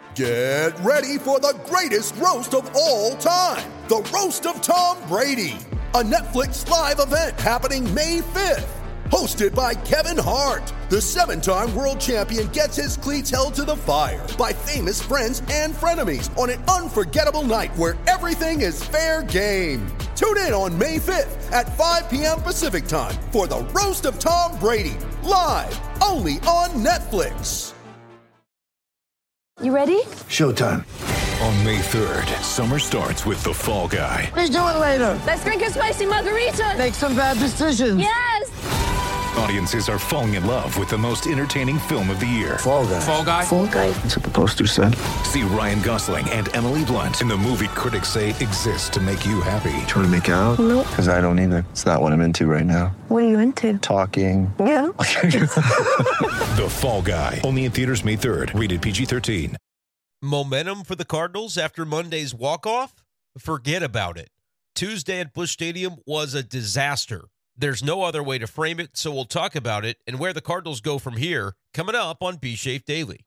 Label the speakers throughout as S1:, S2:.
S1: Get ready for the greatest roast of all time, the Roast of Tom Brady, a Netflix live event happening May 5th. Hosted by Kevin Hart, the 7-time world champion gets his cleats held to the fire by famous friends and frenemies on an unforgettable night where everything is fair game. Tune in on May 5th at 5 p.m. Pacific time for the Roast of Tom Brady, live only on Netflix.
S2: You ready?
S3: Showtime.
S4: On May 3rd, summer starts with The Fall Guy.
S3: Let's do it later.
S2: Let's drink a spicy margarita.
S3: Make some bad decisions.
S2: Yes!
S4: Audiences are falling in love with the most entertaining film of the year.
S3: Fall Guy.
S5: Fall Guy?
S2: Fall Guy.
S3: That's what the poster said.
S4: See Ryan Gosling and Emily Blunt in the movie critics say exists to make you happy.
S3: Trying to make it out?
S2: Nope.
S3: Because I don't either. It's not what I'm into right now.
S2: What are you into?
S3: Talking.
S2: Yeah.
S4: The Fall Guy. Only in theaters May 3rd. Rated PG-13.
S6: Momentum for the Cardinals after Monday's walk-off? Forget about it. Tuesday at Busch Stadium was a disaster. There's no other way to frame it, so we'll talk about it and where the Cardinals go from here coming up on B-Shape Daily.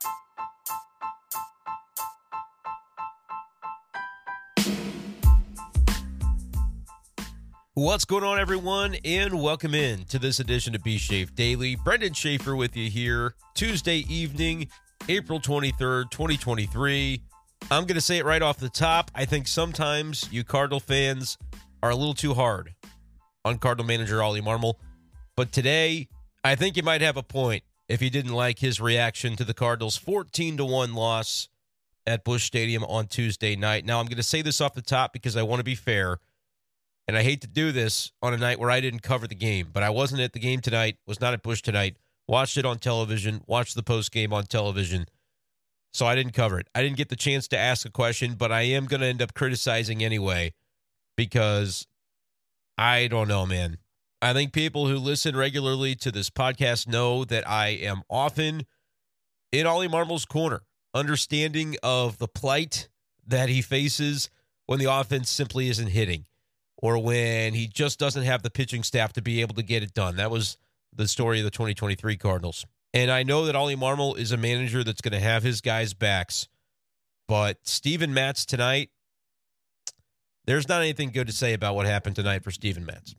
S6: What's going on, everyone, and welcome in to this edition of B-Shape Daily. Brendan Schaefer with you here, Tuesday evening, April 23rd, 2023. I'm going to say it right off the top. I think sometimes you Cardinal fans are a little too hard on Cardinal manager Ollie Marmol. But today, I think you might have a point if you didn't like his reaction to the Cardinals' 14-1 loss at Busch Stadium on Tuesday night. Now, I'm going to say this off the top because I want to be fair, and I hate to do this on a night where I didn't cover the game, but I wasn't at the game tonight, was not at Busch tonight, watched it on television, watched the postgame on television, so I didn't cover it. I didn't get the chance to ask a question, but I am going to end up criticizing anyway because I don't know, man. I think people who listen regularly to this podcast know that I am often in Ollie Marmol's corner, understanding of the plight that he faces when the offense simply isn't hitting or when he just doesn't have the pitching staff to be able to get it done. That was the story of the 2023 Cardinals. And I know that Ollie Marmol is a manager that's going to have his guys' backs, but Steven Matz tonight, there's not anything good to say about what happened tonight for Steven Matz.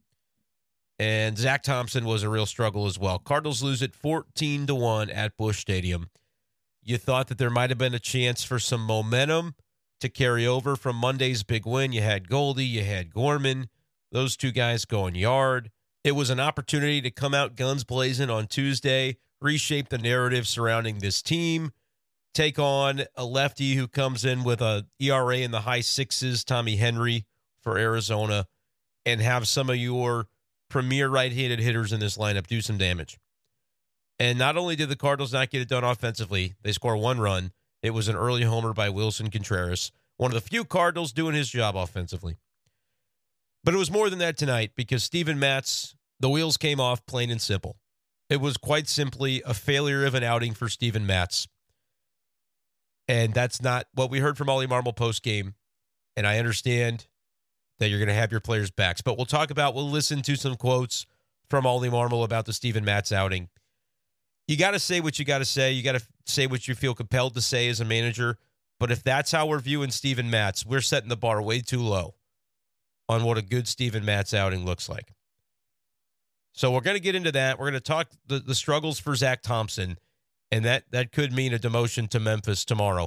S6: And Zach Thompson was a real struggle as well. Cardinals lose it 14-1 at Busch Stadium. You thought that there might have been a chance for some momentum to carry over from Monday's big win. You had Goldie, you had Gorman, those two guys going yard. It was an opportunity to come out guns blazing on Tuesday, reshape the narrative surrounding this team, take on a lefty who comes in with a ERA in the high sixes, Tommy Henry for Arizona, and have some of your premier right-handed hitters in this lineup do some damage. And not only did the Cardinals not get it done offensively, they score one run. It was an early homer by Wilson Contreras, one of the few Cardinals doing his job offensively. But it was more than that tonight because Steven Matz, the wheels came off plain and simple. It was quite simply a failure of an outing for Steven Matz. And that's not what we heard from Ollie Marmol post-game. And I understand that you're going to have your players' backs. But we'll listen to some quotes from Ollie Marmol about the Steven Matz outing. You got to say what you got to say. You got to say what you feel compelled to say as a manager. But if that's how we're viewing Steven Matz, we're setting the bar way too low on what a good Steven Matz outing looks like. So we're going to get into that. We're going to talk the struggles for Zach Thompson, and that could mean a demotion to Memphis tomorrow.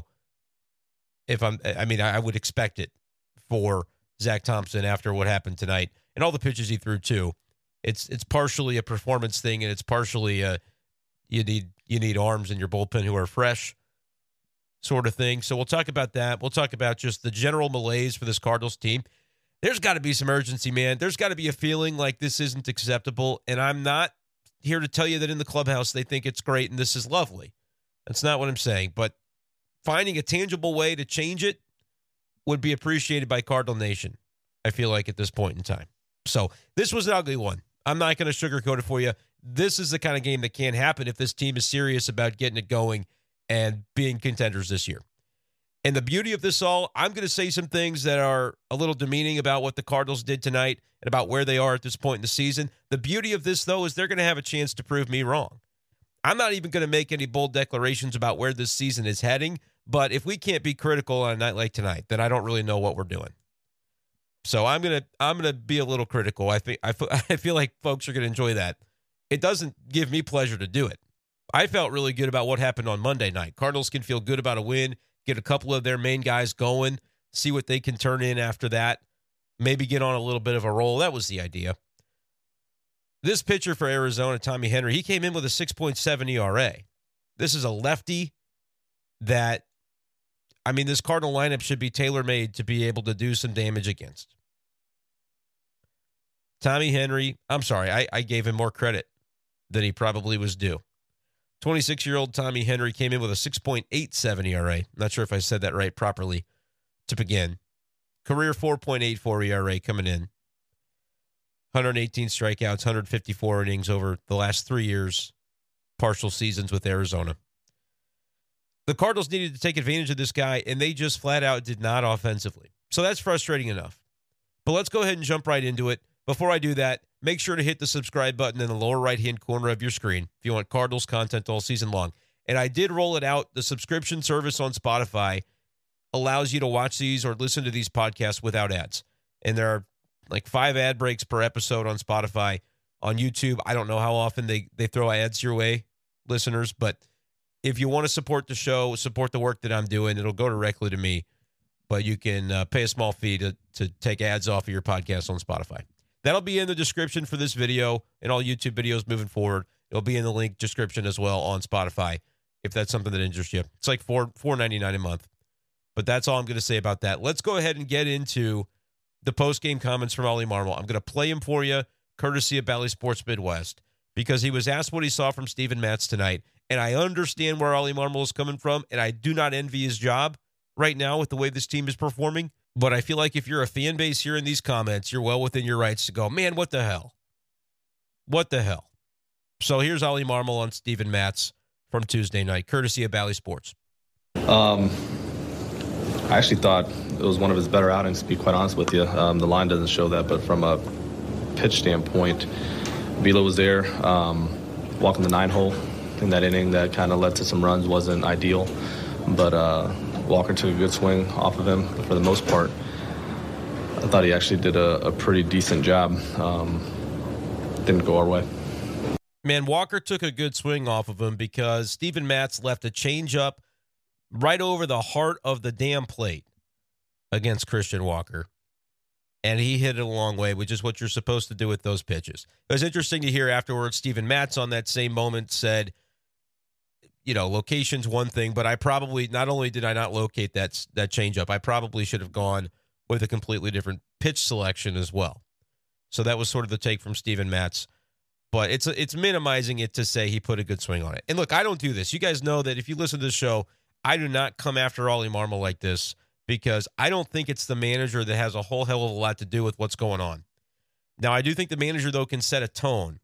S6: I would expect it for Zach Thompson after what happened tonight and all the pitches he threw too. It's partially a performance thing, and it's partially you need arms in your bullpen who are fresh sort of thing. So we'll talk about that. We'll talk about just the general malaise for this Cardinals team. There's got to be some urgency, man. There's got to be a feeling like this isn't acceptable, and I'm not here to tell you that in the clubhouse they think it's great and this is lovely. That's not what I'm saying, but finding a tangible way to change it would be appreciated by Cardinal Nation, I feel like, at this point in time. So this was an ugly one. I'm not going to sugarcoat it for you. This is the kind of game that can't happen if this team is serious about getting it going and being contenders this year. And the beauty of this all, I'm going to say some things that are a little demeaning about what the Cardinals did tonight and about where they are at this point in the season. The beauty of this, though, is they're going to have a chance to prove me wrong. I'm not even going to make any bold declarations about where this season is heading, But if we can't be critical on a night like tonight, then I don't really know what we're doing. So I'm gonna be a little critical. I feel like folks are gonna enjoy that. It doesn't give me pleasure to do it. I felt really good about what happened on Monday night. Cardinals can feel good about a win, get a couple of their main guys going, see what they can turn in after that, maybe get on a little bit of a roll. That was the idea. This pitcher for Arizona, Tommy Henry, he came in with a 6.7 ERA. This is a lefty that, this Cardinal lineup should be tailor-made to be able to do some damage against. Tommy Henry, I'm sorry, I gave him more credit than he probably was due. 26-year-old Tommy Henry came in with a 6.87 ERA. Not sure if I said that right properly to begin. Career 4.84 ERA coming in. 118 strikeouts, 154 innings over the last 3 years, partial seasons with Arizona. The Cardinals needed to take advantage of this guy, and they just flat out did not offensively. So that's frustrating enough. But let's go ahead and jump right into it. Before I do that, make sure to hit the subscribe button in the lower right-hand corner of your screen if you want Cardinals content all season long. And I did roll it out. The subscription service on Spotify allows you to watch these or listen to these podcasts without ads. And there are like 5 ad breaks per episode on Spotify. On YouTube, I don't know how often they throw ads your way, listeners, but if you want to support the show, support the work that I'm doing, it'll go directly to me. But you can pay a small fee to take ads off of your podcast on Spotify. That'll be in the description for this video and all YouTube videos moving forward. It'll be in the link description as well on Spotify if that's something that interests you. It's like $4.99 a month. But that's all I'm going to say about that. Let's go ahead and get into the post-game comments from Ollie Marmol. I'm going to play him for you, courtesy of Bally Sports Midwest, because he was asked what he saw from Steven Matz tonight. And I understand where Ollie Marmol is coming from, and I do not envy his job right now with the way this team is performing. But I feel like if you're a fan base here in these comments, you're well within your rights to go, man, what the hell? What the hell? So here's Ollie Marmol on Steven Matz from Tuesday night, courtesy of Bally Sports.
S5: I actually thought it was one of his better outings, to be quite honest with you. The line doesn't show that, but from a pitch standpoint, Vila was there, walking the 9-hole in that inning that kind of led to some runs. Wasn't ideal, but Walker took a good swing off of him for the most part. I thought he actually did a pretty decent job. Didn't go our way.
S6: Man, Walker took a good swing off of him because Steven Matz left a changeup right over the heart of the damn plate against Christian Walker. And he hit it a long way, which is what you're supposed to do with those pitches. It was interesting to hear afterwards Steven Matz on that same moment said, location's one thing, but I probably, not only did I not locate that changeup, I probably should have gone with a completely different pitch selection as well. So that was sort of the take from Steven Matz. But it's minimizing it to say he put a good swing on it. And look, I don't do this. You guys know that if you listen to the show, I do not come after Ollie Marmol like this because I don't think it's the manager that has a whole hell of a lot to do with what's going on. Now, I do think the manager, though, can set a tone.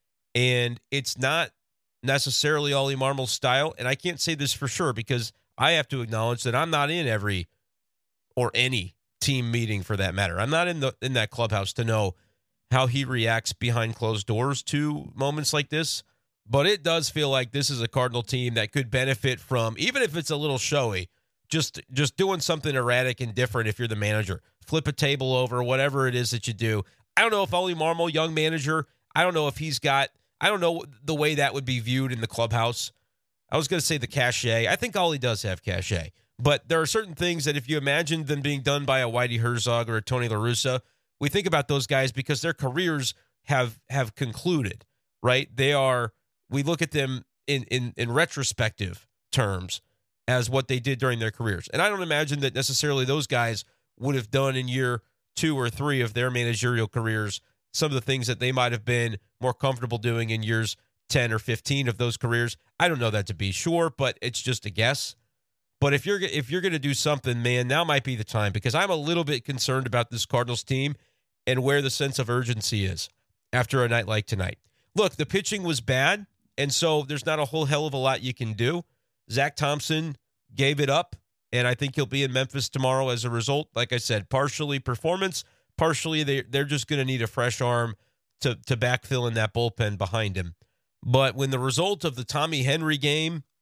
S6: And it's not necessarily Ollie Marmol's style. And I can't say this for sure because I have to acknowledge that I'm not in every or any team meeting for that matter. I'm not in that clubhouse to know how he reacts behind closed doors to moments like this. But it does feel like this is a Cardinal team that could benefit from, even if it's a little showy, just doing something erratic and different if you're the manager. Flip a table over, whatever it is that you do. I don't know if Ollie Marmol, young manager, I don't know if he's got, I don't know the way that would be viewed in the clubhouse. I was going to say the cachet. I think Ollie does have cachet. But there are certain things that if you imagine them being done by a Whitey Herzog or a Tony La Russa, we think about those guys because their careers have concluded, right? We look at them in retrospective terms as what they did during their careers. And I don't imagine that necessarily those guys would have done in year 2 or 3 of their managerial careers some of the things that they might have been more comfortable doing in years 10 or 15 of those careers. I don't know that to be sure, but it's just a guess. But if you're going to do something, man, now might be the time because I'm a little bit concerned about this Cardinals team and where the sense of urgency is after a night like tonight. Look, the pitching was bad, and so there's not a whole hell of a lot you can do. Zach Thompson gave it up, and I think he'll be in Memphis tomorrow as a result. Like I said, partially performance, partially they're just going to need a fresh arm to backfill in that bullpen behind him. But when the result of the Tommy Henry game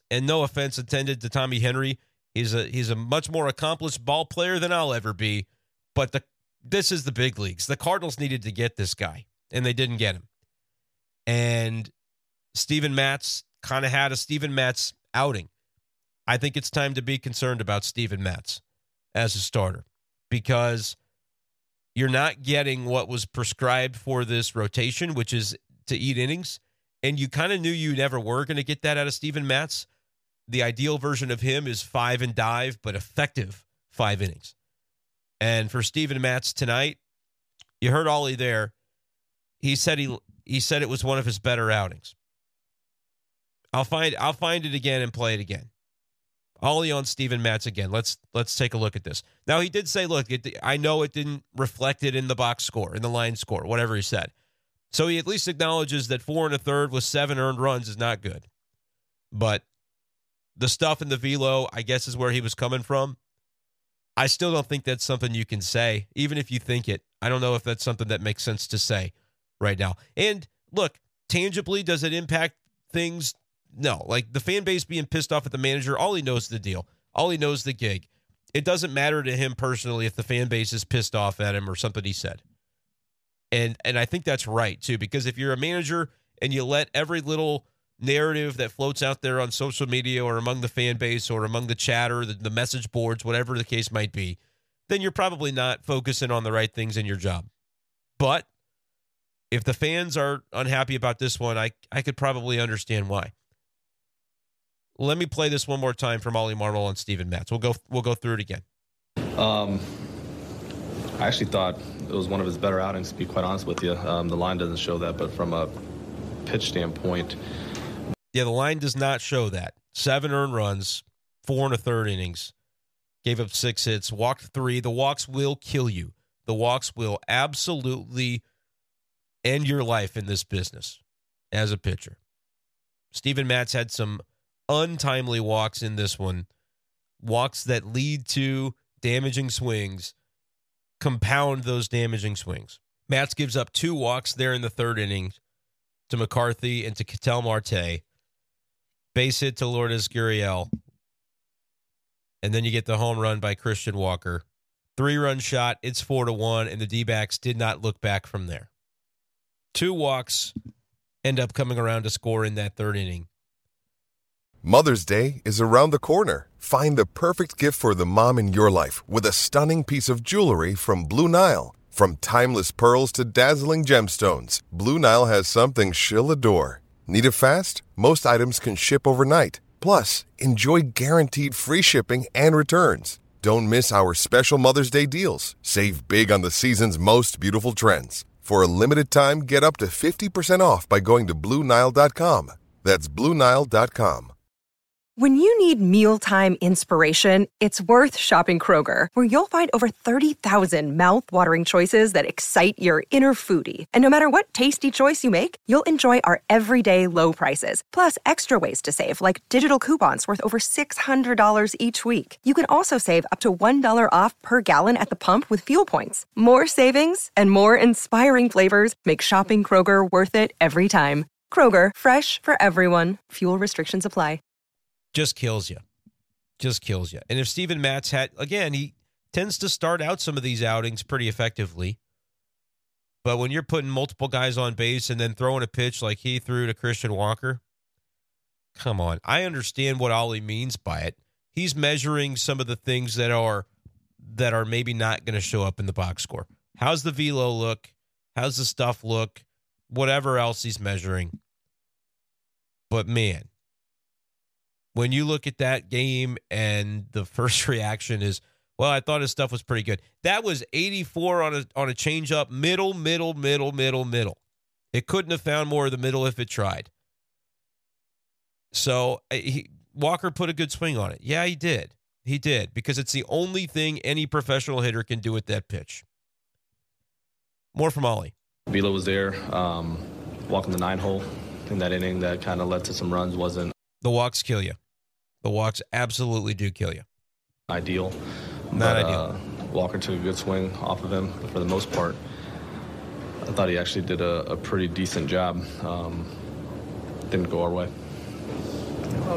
S6: And no offense intended to Tommy Henry. He's a much more accomplished ball player than I'll ever be. But this is the big leagues. The Cardinals needed to get this guy, and they didn't get him. And Steven Matz kind of had a Steven Matz outing. I think it's time to be concerned about Steven Matz as a starter because you're not getting what was prescribed for this rotation, which is to eat innings. And you kind of knew you never were going to get that out of Steven Matz. The ideal version of him is 5 and dive, but effective 5 innings. And for Steven Matz tonight, you heard Ollie there. He said it was one of his better outings. I'll find it again and play it again. Ollie on Steven Matz again. Let's take a look at this. Now, he did say, look, I know it didn't reflect it in the box score, in the line score, whatever he said. So he at least acknowledges that 4 1/3 with 7 earned runs is not good. But the stuff in the velo, I guess, is where he was coming from. I still don't think that's something you can say, even if you think it. I don't know if that's something that makes sense to say right now. And look, tangibly, does it impact things? No. Like the fan base being pissed off at the manager, all he knows the deal. All he knows the gig. It doesn't matter to him personally if the fan base is pissed off at him or something he said. And I think that's right, too, because if you're a manager and you let every little narrative that floats out there on social media or among the fan base or among the chatter, the message boards, whatever the case might be, then you're probably not focusing on the right things in your job. But if the fans are unhappy about this one, I could probably understand why. Let me play this one more time from Ollie Marmol on Steven Matz. We'll go through it again.
S5: I actually thought it was one of his better outings, to be quite honest with you. The line doesn't show that, but from a pitch standpoint.
S6: Yeah, the line does not show that. 7 earned runs, 4 1/3 innings, gave up 6 hits, walked 3. The walks will kill you. The walks will absolutely end your life in this business as a pitcher. Steven Matz had some untimely walks in this one, walks that lead to damaging swings, compound those damaging swings. Matz gives up 2 walks there in the 3rd inning to McCarthy and to Ketel Marte. Base hit to Lourdes Gurriel. And then you get the home run by Christian Walker. 3-run shot, it's 4-1, and the D-backs did not look back from there. 2 walks end up coming around to score in that 3rd inning.
S7: Mother's Day is around the corner. Find the perfect gift for the mom in your life with a stunning piece of jewelry from Blue Nile. From timeless pearls to dazzling gemstones, Blue Nile has something she'll adore. Need it fast? Most items can ship overnight. Plus, enjoy guaranteed free shipping and returns. Don't miss our special Mother's Day deals. Save big on the season's most beautiful trends. For a limited time, get up to 50% off by going to BlueNile.com. That's BlueNile.com.
S8: When you need mealtime inspiration, it's worth shopping Kroger, where you'll find over 30,000 mouth-watering choices that excite your inner foodie. And no matter what tasty choice you make, you'll enjoy our everyday low prices, plus extra ways to save, like digital coupons worth over $600 each week. You can also save up to $1 off per gallon at the pump with fuel points. More savings and more inspiring flavors make shopping Kroger worth it every time. Kroger, fresh for everyone. Fuel restrictions apply.
S6: Just kills you. Just kills you. And if Steven Matz had, again, he tends to start out some of these outings pretty effectively. But when you're putting multiple guys on base and then throwing a pitch like he threw to Christian Walker, come on. I understand what Ollie means by it. He's measuring some of the things that are maybe not going to show up in the box score. How's the velo look? How's the stuff look? Whatever else he's measuring. But man, when you look at that game and the first reaction is, well, I thought his stuff was pretty good. That was 84 on a changeup, middle. It couldn't have found more of the middle if it tried. So Walker put a good swing on it. Yeah, he did. He did, because it's the only thing any professional hitter can do at that pitch. More from Ollie.
S5: Velo was there, walking the 9-hole in that inning that kind of led to some runs. Wasn't
S6: the walks kill you. The walks absolutely do kill you.
S5: Ideal.
S6: Not ideal.
S5: Walker took a good swing off of him, but for the most part, I thought he actually did a pretty decent job. Didn't go our way.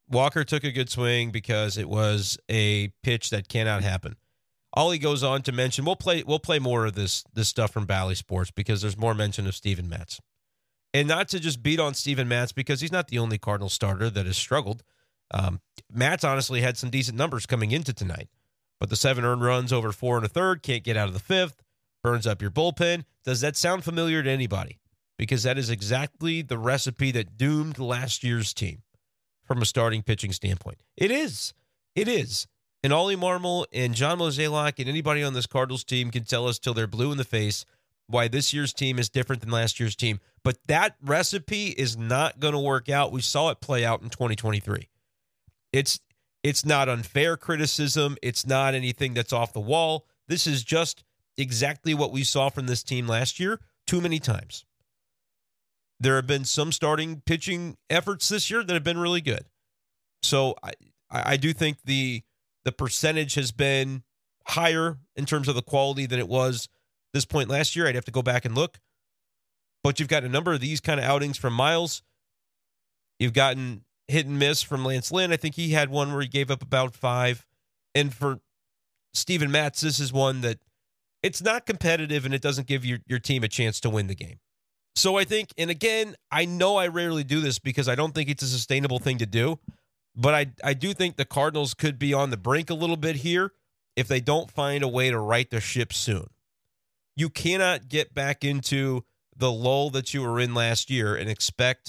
S6: Walker took a good swing because it was a pitch that cannot happen. Ollie goes on to mention, we'll play more of this stuff from Bally Sports because there's more mention of Steven Matz. And not to just beat on Steven Matz because he's not the only Cardinal starter that has struggled. Matz honestly had some decent numbers coming into tonight. But the 7 earned runs over 4 1/3, can't get out of the 5th, burns up your bullpen. Does that sound familiar to anybody? Because that is exactly the recipe that doomed last year's team from a starting pitching standpoint. It is. It is. And Ollie Marmol and John Mozeliak and anybody on this Cardinals team can tell us till they're blue in the face why this year's team is different than last year's team. But that recipe is not going to work out. We saw it play out in 2023. It's not unfair criticism. It's not anything that's off the wall. This is just exactly what we saw from this team last year too many times. There have been some starting pitching efforts this year that have been really good. So I do think the percentage has been higher in terms of the quality than it was this point last year. I'd have to go back and look. But you've got a number of these kind of outings from Miles. You've gotten hit and miss from Lance Lynn. I think he had one where he gave up about 5. And for Steven Matz, this is one that it's not competitive and it doesn't give your team a chance to win the game. So I think, and again, I know I rarely do this because I don't think it's a sustainable thing to do, but I do think the Cardinals could be on the brink a little bit here if they don't find a way to right the ship soon. You cannot get back into the lull that you were in last year and expect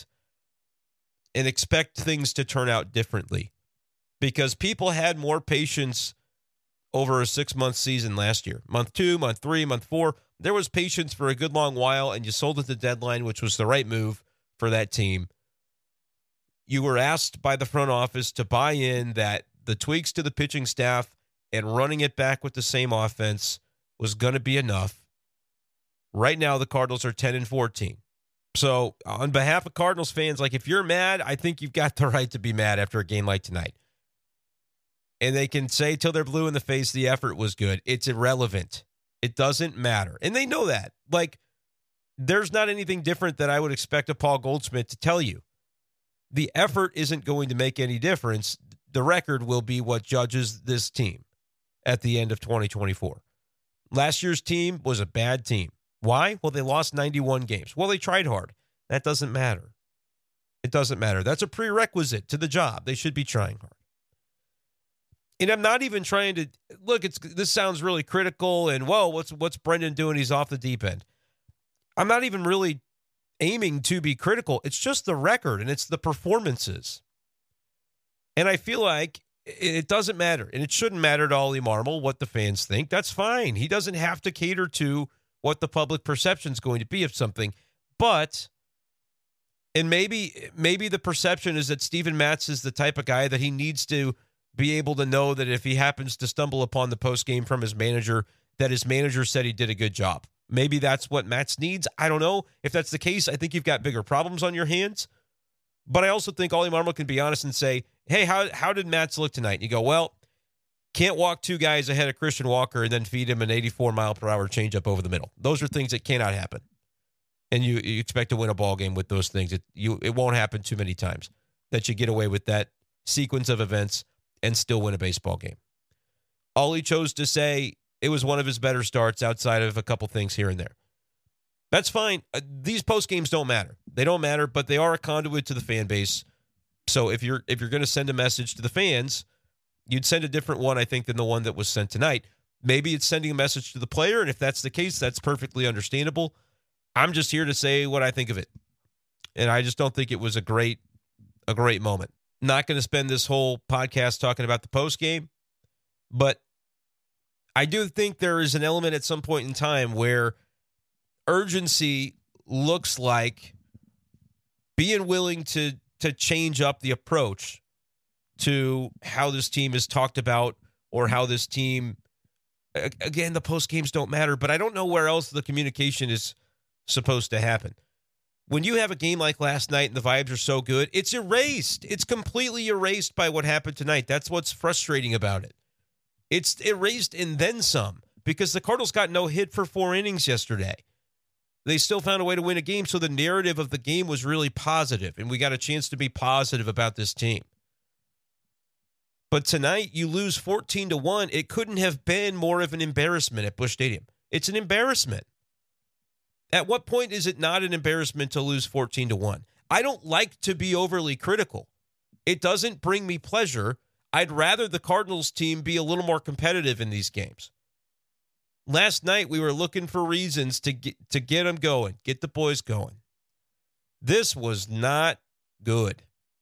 S6: things to turn out differently because people had more patience over a 6-month season last year. Month 2, month 3, month 4. There was patience for a good long while, and you sold at the deadline, which was the right move for that team. You were asked by the front office to buy in that the tweaks to the pitching staff and running it back with the same offense was going to be enough. Right now, the Cardinals are 10-14. So on behalf of Cardinals fans, like if you're mad, I think you've got the right to be mad after a game like tonight. And they can say till they're blue in the face, the effort was good. It's irrelevant. It doesn't matter. And they know that. Like, there's not anything different that I would expect of Paul Goldschmidt to tell you. The effort isn't going to make any difference. The record will be what judges this team at the end of 2024. Last year's team was a bad team. Why? Well, they lost 91 games. Well, they tried hard. That doesn't matter. It doesn't matter. That's a prerequisite to the job. They should be trying hard. And I'm not even trying to look. This sounds really critical. And whoa, what's Brendan doing? He's off the deep end. I'm not even really aiming to be critical. It's just the record and it's the performances. And I feel like it doesn't matter, and it shouldn't matter to Ollie Marmol what the fans think. That's fine. He doesn't have to cater to what the public perception is going to be of something. But, and maybe the perception is that Steven Matz is the type of guy that he needs to be able to know that if he happens to stumble upon the postgame from his manager, that his manager said he did a good job. Maybe that's what Matz needs. I don't know. If that's the case, I think you've got bigger problems on your hands. But I also think Ollie Marmol can be honest and say, hey, how did Matz look tonight? And you go, well, can't walk 2 guys ahead of Christian Walker and then feed him an 84-mile-per-hour changeup over the middle. Those are things that cannot happen. And you expect to win a ball game with those things. It won't happen too many times that you get away with that sequence of events and still win a baseball game. Ollie chose to say it was one of his better starts outside of a couple things here and there. That's fine. These post games don't matter. They don't matter, but they are a conduit to the fan base. So if you're going to send a message to the fans, you'd send a different one, I think, than the one that was sent tonight. Maybe it's sending a message to the player, and if that's the case, that's perfectly understandable. I'm just here to say what I think of it. And I just don't think it was a great moment. Not going to spend this whole podcast talking about the post game, but I do think there is an element at some point in time where urgency looks like being willing to change up the approach to how this team is talked about or how this team, again, the post games don't matter, but I don't know where else the communication is supposed to happen. When you have a game like last night and the vibes are so good, it's erased. It's completely erased by what happened tonight. That's what's frustrating about it. It's erased and then some because the Cardinals got no hit for 4 innings yesterday. They still found a way to win a game, so the narrative of the game was really positive, and we got a chance to be positive about this team. But tonight, you lose 14-1. It couldn't have been more of an embarrassment at Busch Stadium. It's an embarrassment. At what point is it not an embarrassment to lose 14-1? I don't like to be overly critical. It doesn't bring me pleasure. I'd rather the Cardinals team be a little more competitive in these games. Last night, we were looking for reasons to get them going, get the boys going. This was not good.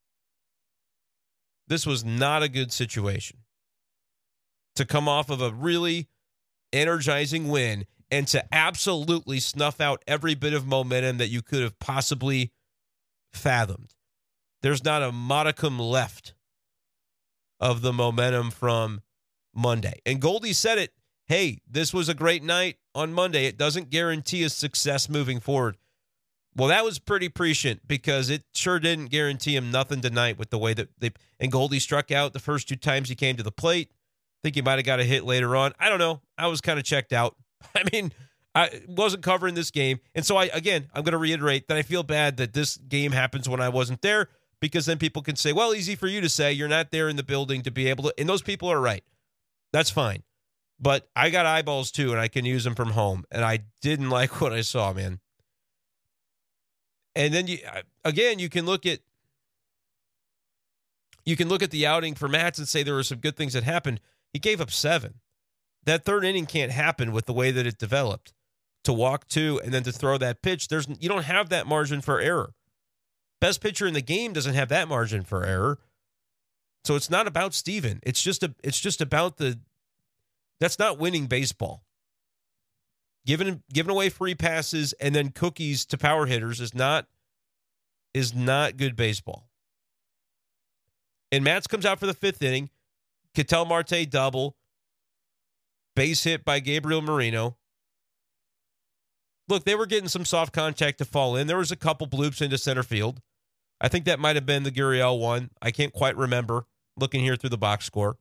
S6: This was not a good situation. To come off of a really energizing win and to absolutely snuff out every bit of momentum that you could have possibly fathomed. There's not a modicum left of the momentum from Monday. And Goldie said it, hey, this was a great night on Monday. It doesn't guarantee a success moving forward. Well, that was pretty prescient because it sure didn't guarantee him nothing tonight with the way that and Goldie struck out the first 2 times he came to the plate. I think he might have got a hit later on. I don't know. I was kind of checked out. I mean, I wasn't covering this game. And so, I'm going to reiterate that I feel bad that this game happens when I wasn't there because then people can say, well, easy for you to say. You're not there in the building to be able to. And those people are right. That's fine. But I got eyeballs too, and I can use them from home. And I didn't like what I saw, man. And then, you can look at the outing for Matz and say there were some good things that happened. He gave up 7. That third inning can't happen with the way that it developed. To walk 2 and then to throw that pitch, you don't have that margin for error. Best pitcher in the game doesn't have that margin for error. So it's not about Steven. It's just about that's not winning baseball. Giving away free passes and then cookies to power hitters is not good baseball. And Matz comes out for the 5th inning. Ketel Marte double. Base hit by Gabriel Moreno. Look, they were getting some soft contact to fall in. There was a couple bloops into center field. I think that might have been the Gurriel one. I can't quite remember looking here through the box score.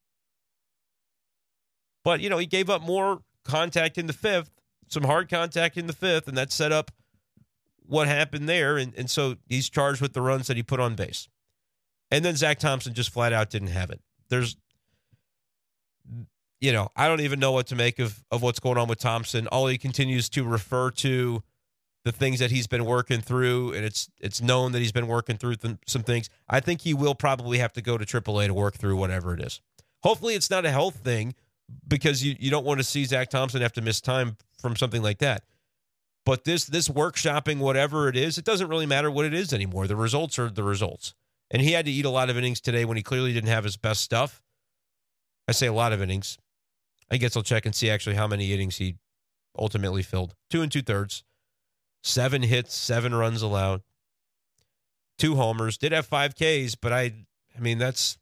S6: But, he gave up more contact in the 5th, some hard contact in the 5th, and that set up what happened there. And so he's charged with the runs that he put on base. And then Zach Thompson just flat out didn't have it. I don't even know what to make of what's going on with Thompson. All he continues to refer to the things that he's been working through, and it's known that he's been working through some things. I think he will probably have to go to AAA to work through whatever it is. Hopefully it's not a health thing because you don't want to see Zach Thompson have to miss time from something like that. But this workshopping, whatever it is, it doesn't really matter what it is anymore. The results are the results. And he had to eat a lot of innings today when he clearly didn't have his best stuff. I say a lot of innings. I guess I'll check and see actually how many innings he ultimately filled. 2 2/3. 7 hits, 7 runs allowed. 2 homers. Did have 5 Ks, but I mean that's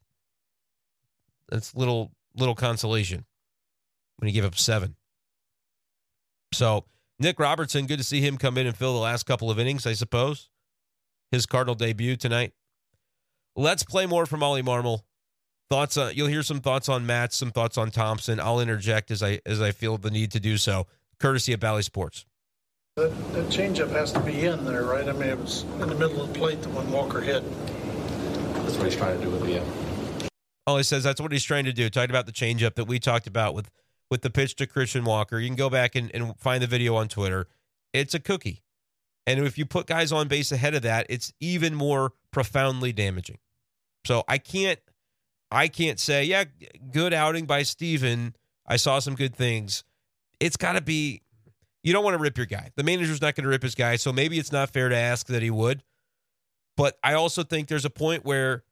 S6: little consolation when he gave up 7. So Nick Robertson, good to see him come in and fill the last couple of innings, I suppose. His Cardinal debut tonight. Let's play more from Ollie Marmol. Thoughts? You'll hear some thoughts on Matt, some thoughts on Thompson. I'll interject as I feel the need to do so, courtesy of Bally Sports.
S9: The changeup has to be in there, right? I mean, it was in the middle of the plate when Walker hit.
S5: That's what he's trying to do with the
S6: Ollie says that's what he's trying to do. Talked about the changeup that we talked about with the pitch to Christian Walker. You can go back and find the video on Twitter. It's a cookie. And if you put guys on base ahead of that, it's even more profoundly damaging. So I can't say, yeah, good outing by Steven. I saw some good things. It's got to be, you don't want to rip your guy. The manager's not going to rip his guy, so maybe it's not fair to ask that he would. But I also think there's a point where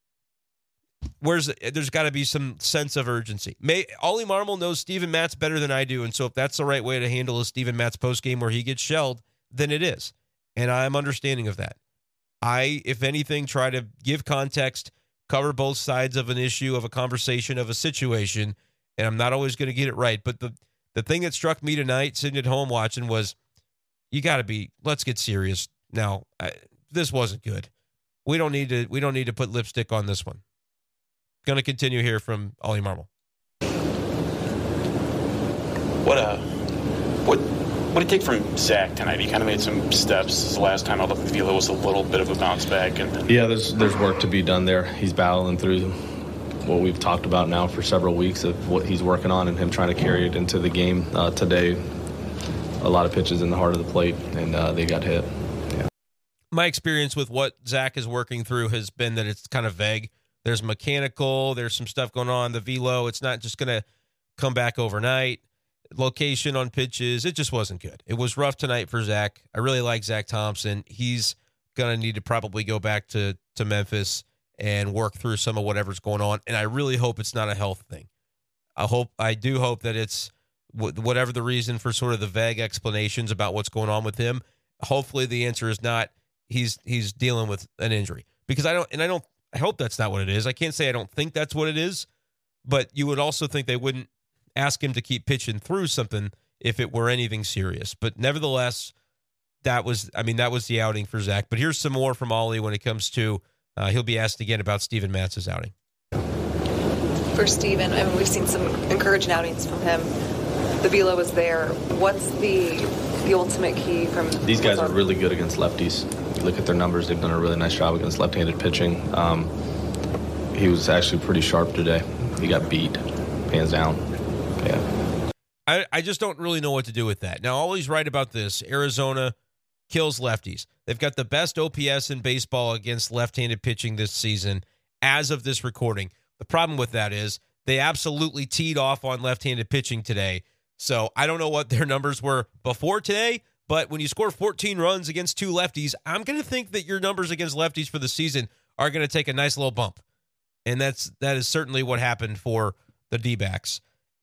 S6: there's got to be some sense of urgency. Ollie Marmol knows Steven Matz better than I do, and so if that's the right way to handle a Steven Matz postgame where he gets shelled, then it is. And I'm understanding of that. I, if anything, try to give context, cover both sides of an issue, of a conversation, of a situation, and I'm not always going to get it right. But the thing that struck me tonight, sitting at home watching, was let's get serious. Now, this wasn't good. We don't need to put lipstick on this one. Going to continue here from Ollie Marmol.
S10: What did you take from Zach tonight? He kind of made some steps. The last time I looked at Vila was a little bit of a bounce back. And
S5: yeah, there's work to be done there. He's battling through what we've talked about now for several weeks of what he's working on and him trying to carry it into the game today. A lot of pitches in the heart of the plate, and they got hit. Yeah.
S6: My experience with what Zach is working through has been that it's kind of vague. There's mechanical, there's some stuff going on, the velo. It's not just going to come back overnight. Location on pitches, it just wasn't good. It was rough tonight for Zach. I really like Zach Thompson. He's going to need to probably go back to Memphis and work through some of whatever's going on. And I really hope it's not a health thing. I do hope that it's whatever the reason for sort of the vague explanations about what's going on with him. Hopefully the answer is not he's dealing with an injury, because I hope that's not what it is. I can't say I don't think that's what it is, but you would also think they wouldn't ask him to keep pitching through something if it were anything serious. But nevertheless, that was the outing for Zach. But here's some more from Ollie when it comes to he'll be asked again about Steven Matz's outing.
S11: For Steven, I mean, we've seen some encouraging outings from him. The velo was there. What's the ultimate key from
S5: these guys? Are really good against lefties. You look at their numbers; they've done a really nice job against left-handed pitching. He was actually pretty sharp today. He got beat, hands down. Yeah.
S6: I just don't really know what to do with that. Now, Ollie's right about this. Arizona kills lefties. They've got the best OPS in baseball against left-handed pitching this season as of this recording. The problem with that is they absolutely teed off on left-handed pitching today. So I don't know what their numbers were before today, but when you score 14 runs against two lefties, I'm going to think that your numbers against lefties for the season are going to take a nice little bump. And that is certainly what happened for the D-backs.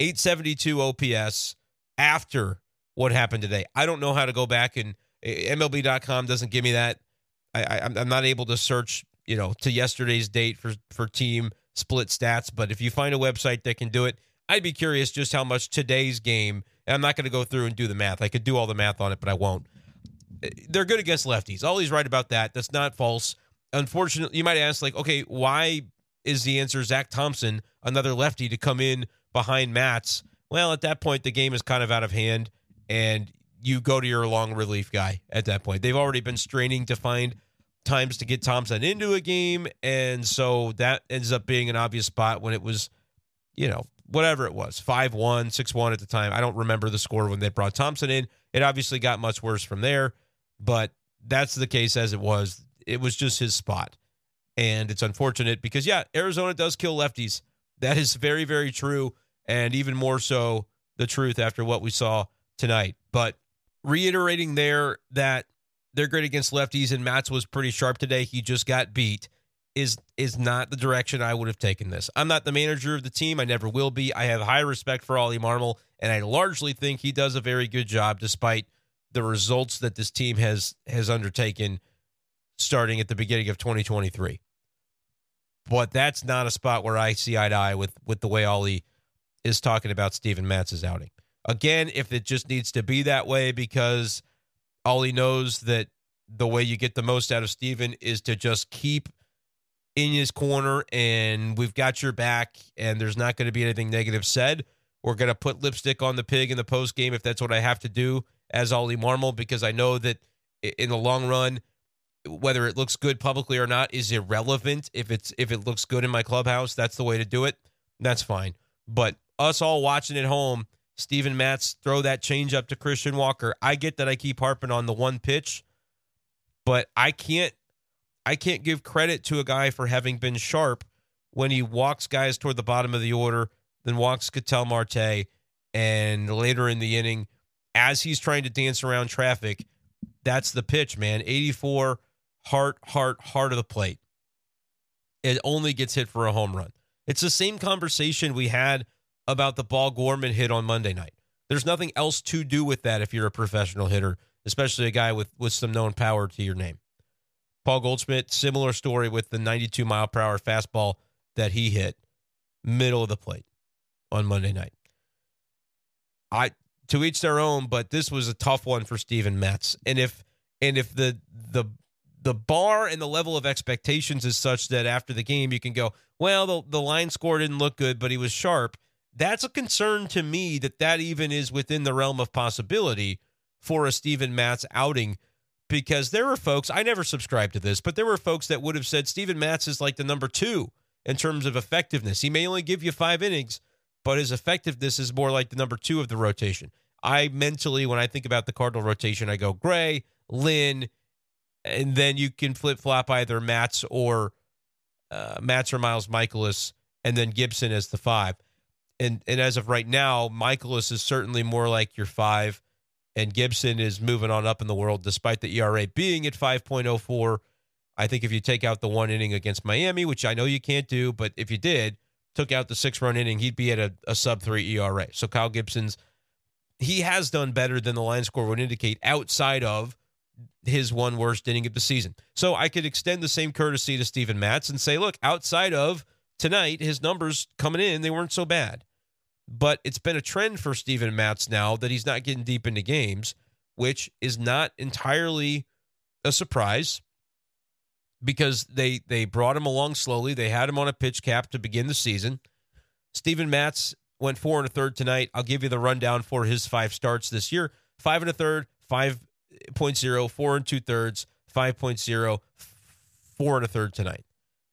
S6: 872 OPS after what happened today. I don't know how to go back, and MLB.com doesn't give me that. I'm not able to search, to yesterday's date for team split stats, but if you find a website that can do it, I'd be curious just how much today's game, and I'm not going to go through and do the math. I could do all the math on it, but I won't. They're good against lefties. Ollie's right about that. That's not false. Unfortunately, you might ask, okay, why is the answer Zach Thompson, another lefty, to come in behind Matz? Well, at that point, the game is kind of out of hand, and you go to your long relief guy at that point. They've already been straining to find times to get Thompson into a game, and so that ends up being an obvious spot when it was, whatever it was, 5-1, 6-1 at the time. I don't remember the score when they brought Thompson in. It obviously got much worse from there, but that's the case as it was. It was just his spot, and it's unfortunate because, Arizona does kill lefties. That is very, very true, and even more so the truth after what we saw tonight. But reiterating there that they're great against lefties and Matz was pretty sharp today, he just got beat, is not the direction I would have taken this. I'm not the manager of the team. I never will be. I have high respect for Ollie Marmol, and I largely think he does a very good job despite the results that this team has undertaken starting at the beginning of 2023. But that's not a spot where I see eye to eye with the way Ollie is talking about Steven Matz's outing. Again, if it just needs to be that way because Ollie knows that the way you get the most out of Steven is to just keep in his corner and we've got your back and there's not going to be anything negative said. We're going to put lipstick on the pig in the post game if that's what I have to do as Ollie Marmol, because I know that in the long run, whether it looks good publicly or not is irrelevant. If it looks good in my clubhouse, that's the way to do it. That's fine. But us all watching at home, Steven Matz throw that change up to Christian Walker. I get that I keep harping on the one pitch, but I can't give credit to a guy for having been sharp when he walks guys toward the bottom of the order, then walks Ketel Marte, and later in the inning, as he's trying to dance around traffic, that's the pitch, man. 84, heart of the plate. It only gets hit for a home run. It's the same conversation we had about the ball Gorman hit on Monday night. There's nothing else to do with that if you're a professional hitter, especially a guy with some known power to your name. Paul Goldschmidt, similar story with the 92-mile-per-hour fastball that he hit middle of the plate on Monday night. To each their own, but this was a tough one for Steven Matz. And if the bar and the level of expectations is such that after the game you can go, well, the line score didn't look good, but he was sharp, that's a concern to me that even is within the realm of possibility for a Steven Matz outing, because there were folks, I never subscribed to this, but there were folks that would have said Steven Matz is like the number 2 in terms of effectiveness. He may only give you 5 innings, but his effectiveness is more like the number 2 of the rotation. I mentally, when I think about the Cardinal rotation, I go Gray, Lynn, and then you can flip-flop either Matz or Miles Michaelis, and then Gibson as the 5. And as of right now, Michaelis is certainly more like your 5, and Gibson is moving on up in the world despite the ERA being at 5.04. I think if you take out the 1 inning against Miami, which I know you can't do, but if you did, took out the 6-run inning, he'd be at a sub-3 ERA. So Kyle Gibson's, he has done better than the line score would indicate outside of his one worst inning of the season. So I could extend the same courtesy to Steven Matz and say, look, outside of tonight, his numbers coming in, they weren't so bad. But it's been a trend for Steven Matz now that he's not getting deep into games, which is not entirely a surprise because they brought him along slowly. They had him on a pitch cap to begin the season. Steven Matz went 4 1/3 tonight. I'll give you the rundown for his 5 starts this year. 5 1/3, 5.0, 4 2/3, 5.0, 4 1/3 tonight.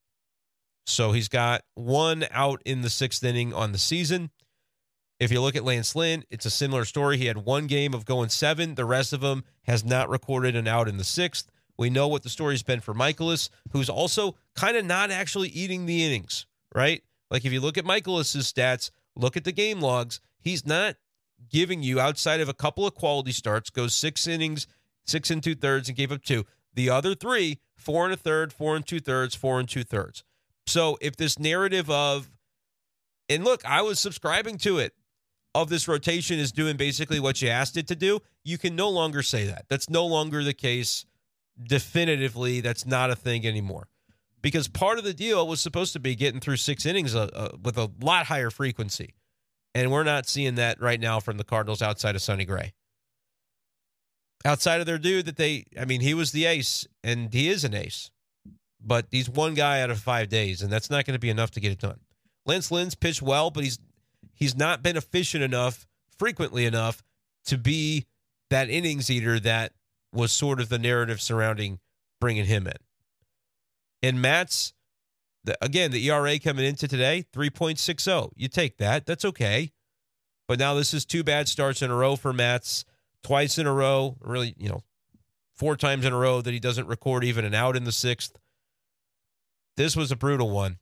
S6: So he's got 1 out in the 6th inning on the season. If you look at Lance Lynn, it's a similar story. He had 1 game of going 7. The rest of them has not recorded an out in the 6th. We know what the story's been for Michaelis, who's also kind of not actually eating the innings, right? Like if you look at Michaelis' stats, look at the game logs, he's not giving you, outside of a couple of quality starts, goes 6 innings, 6 2/3, and gave up 2. The other 3, 4 1/3, 4 2/3, 4 2/3. So if this narrative of, and look, I was subscribing to it, of this rotation is doing basically what you asked it to do, you can no longer say that. That's no longer the case. Definitively, that's not a thing anymore. Because part of the deal was supposed to be getting through 6 innings with a lot higher frequency. And we're not seeing that right now from the Cardinals outside of Sonny Gray. Outside of their dude he was the ace, and he is an ace. But he's 1 guy out of 5 days, and that's not going to be enough to get it done. Lance Lynn's pitched well, but he's not been efficient enough, frequently enough, to be that innings eater that was sort of the narrative surrounding bringing him in. And Matz, the ERA coming into today, 3.60. You take that. That's okay. But now this is 2 bad starts in a row for Matz, twice in a row, really, 4 times in a row that he doesn't record even an out in the 6th. This was a brutal one.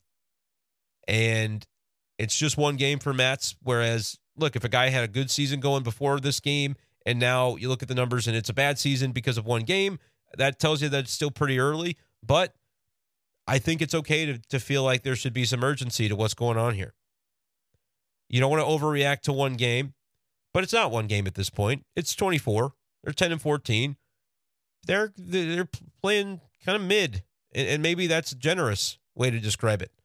S6: And it's just 1 game for Matz, whereas, look, if a guy had a good season going before this game, and now you look at the numbers and it's a bad season because of 1 game, that tells you that it's still pretty early. But I think it's okay to feel like there should be some urgency to what's going on here. You don't want to overreact to 1 game, but it's not 1 game at this point. It's 24. They're 10 and 14. They're playing kind of mid, and maybe that's a generous way to describe it.